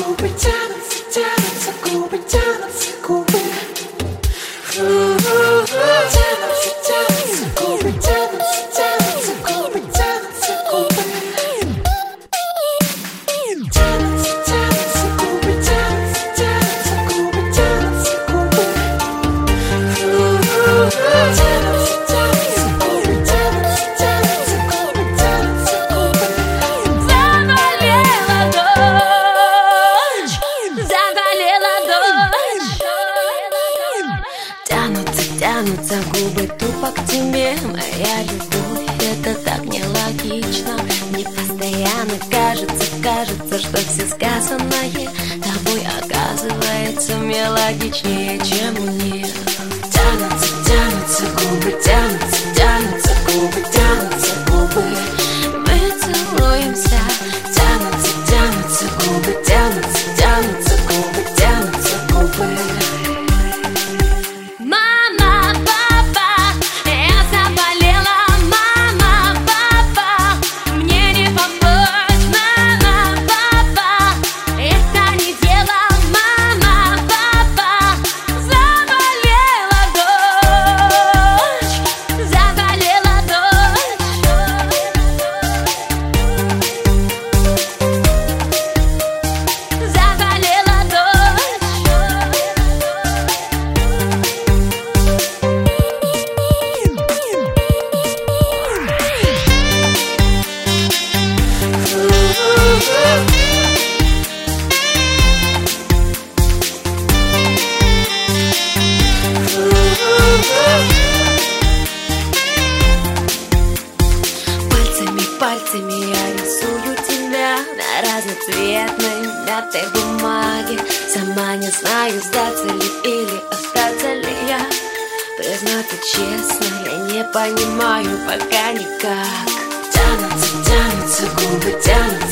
губы тянутся, тянутся, губы тянутся, губы. Тянутся, тянутся, губы тянутся, тянутся, губы тянутся, губы. Тянутся, тянутся, губы тянутся, тянутся, губы тянутся, губы. Тянутся, тянутся, губы тянутся, тянутся, губы тянутся, губы. Завалила дождь, завалила дождь. Тянутся, тянутся губы тупо к тебе. Моя любовь, это так нелогично. Мне постоянно кажется, что все сказанное тобой оказывается мне логичнее, чем мне. Тянутся, тянутся губы, тянутся, тянутся губы, тянутся губы. Мы целуемся. Тянутся, тянутся губы, тянутся, тянутся губы, тянутся губы. Мама, папа, я заболела. Мама, папа, мне не помочь. Мама, папа, это не дело. Мама, папа, заболела дождь, заболела дождь. Заболела дождь. Пальцами я рисую тебя на разноцветной мятой бумаге. Сама не знаю, сдаться ли или остаться ли я. Признаться честно, я не понимаю пока никак. Тянутся, тянутся губы, тянутся.